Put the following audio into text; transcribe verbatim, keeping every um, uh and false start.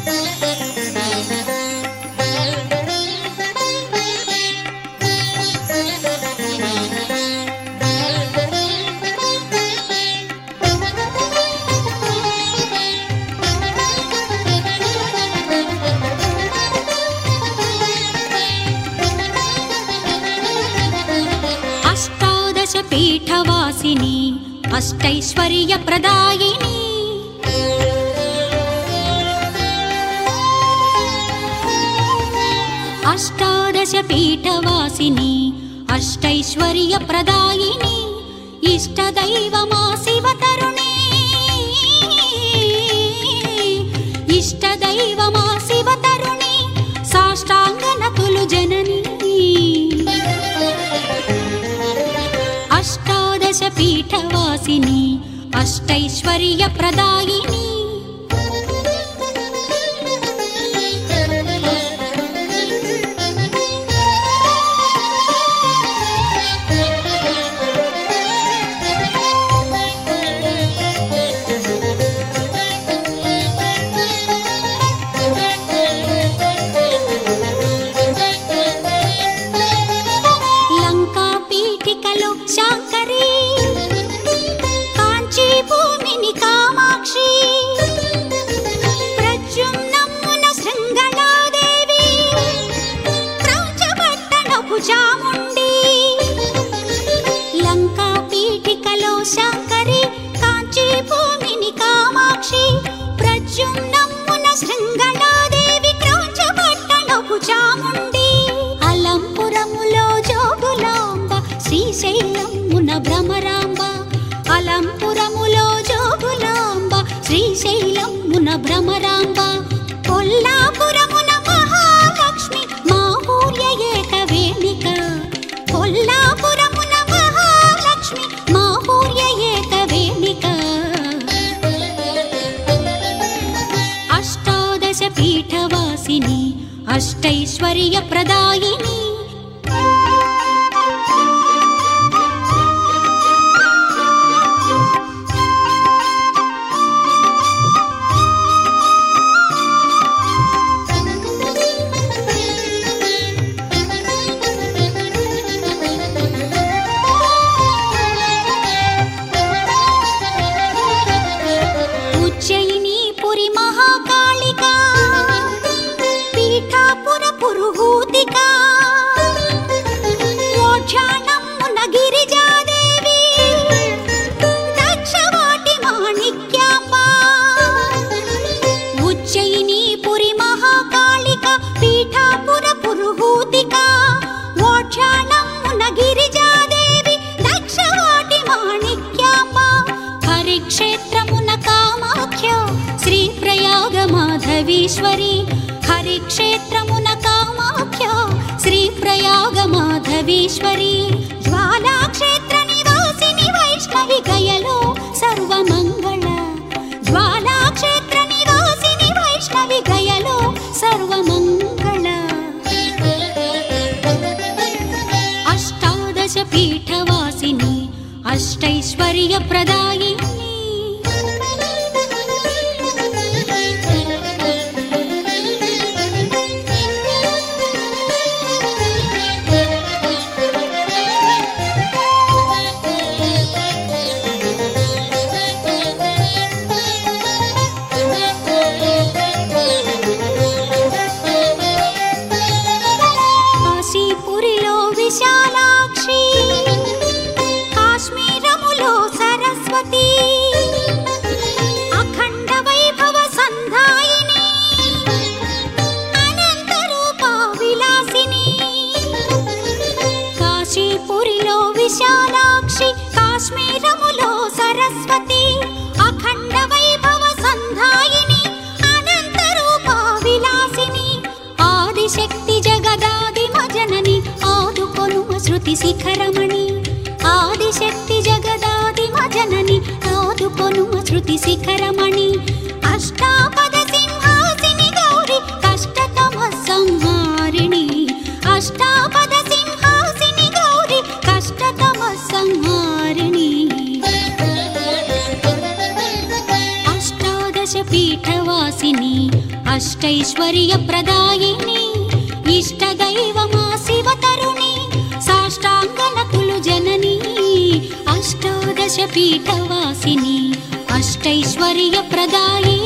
पीठवासिनी अष्टैश्वर्य प्रदायिनी अष्टादश पीठवासिनी अष्टैश्वर्य प्रदायिनी इष्टदैवमा शिवतरुणी इष्टदैवमा शिवतरुणी साष्टांगनतुलु जननी अष्टादश पीठवासिनी अष्टैश्वर्य प्रदायिनी शांकरी कांची भूमिनि कामाक्षी प्रद्युम्नमुन शृंगलादेवी क्रौंचपट्टणपु चामुंडी लंका पीठिकलो शांकरी कांची भूमिनि कामाक्षी प्रद्युम्नमुन शृंगलादेवी क्रौंचपट्टणपु चामुंडी अలంపురములో జోగులాంబ శ్రీశైలమున భ్రమరాంబ అలంపురములో జోగులాంబ శ్రీశైలమున భ్రమరాంబ కొల్లాపురమున మహాలక్ష్మి మాహూర్య ఏకవేణిక కొల్లాపురమున మహాలక్ష్మి మాహూర్య ఏకవేణిక అష్టాదశ పీఠవాసిని अष्टैश्वर्य प्रदायिनी उज्जयिनी पुरी महाकालिका पीठापुर पुरुहूतिका मोक्षाणम्मुन गिरिजादेवी दक्षवाटी माणिक्यांबा उज्जयिनी पुरी महाकालिका पीठापुर पुरुहूतिका मोक्षाणम्मुन गिरिजादेवी दक्षवाटी माणिक्यांबा हरिक्षेत्रमुन कामाख्य श्री प्रयाग माधवीश्वरी हरिक्षेत्रमुन कामाख्य श्री प्रयाग माधवीश्वरी ज्वालाक्षेत्र निवासिनी वैष्णवी गयलो सर्वमंगल ज्वालाक्षेत्र निवासिनी वैष्णवी गयलो सर्वमंगल अष्टादश पीठवासिनी अष्टैश्वर्य प्रदायिनी विशालाक्षी काश्मीरमुलो सरस्वती अखंड वैभव संधायिनी अनंत रूपा विलासिनी काशीपुरिलो विशालाक्षी काश्मीरमुलो सरस्वती अखंड वैभव संधायिनी अनंत रूपा विलासिनी आदिशक्ति जगदादिम जननी श्रुति शिखरमणि आदिशक्ति जगदादिम जननी आदुकोनुम श्रुति शिखरमणि अष्टापद सिंहासिनी गौरी कष्टतम संहारिणी अष्टापद सिंहासिनी गौरी कष्टतम संहारिणी अष्टादश पीठवासिनी అష్టైశ్వర్య ప్రదాయిని ఇష్టదైవమా శివతరుణి సాష్టాంగనకులు జనని అష్టాదశ పీఠవాసిని అష్టైశ్వర్య ప్రదాయిని